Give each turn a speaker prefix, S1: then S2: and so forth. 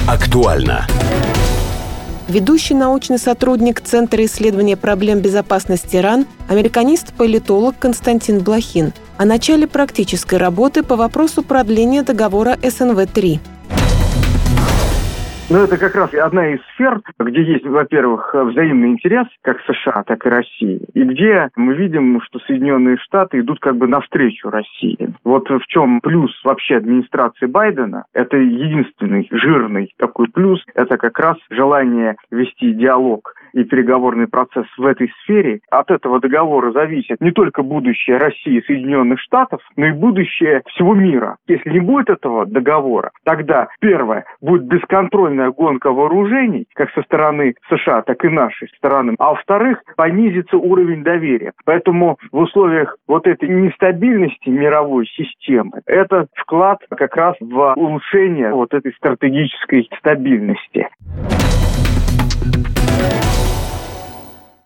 S1: Актуально.
S2: Ведущий научный сотрудник Центра исследования проблем безопасности РАН, американист-политолог Константин Блохин о начале практической работы по вопросу продления договора СНВ-3.
S3: Это как раз одна из сфер, где есть, во-первых, взаимный интерес как США, так и России, и где мы видим, что Соединенные Штаты идут как бы навстречу России. Вот в чем плюс вообще администрации Байдена, это единственный жирный такой плюс, это как раз желание вести диалог и переговорный процесс в этой сфере. От этого договора зависит не только будущее России и Соединенных Штатов, но и будущее всего мира. Если не будет этого договора, тогда, первое, будет бесконтрольная гонка вооружений, как со стороны США, так и нашей стороны. А во-вторых, понизится уровень доверия. Поэтому в условиях вот этой нестабильности мировой системы, это вклад как раз в улучшение вот этой стратегической стабильности.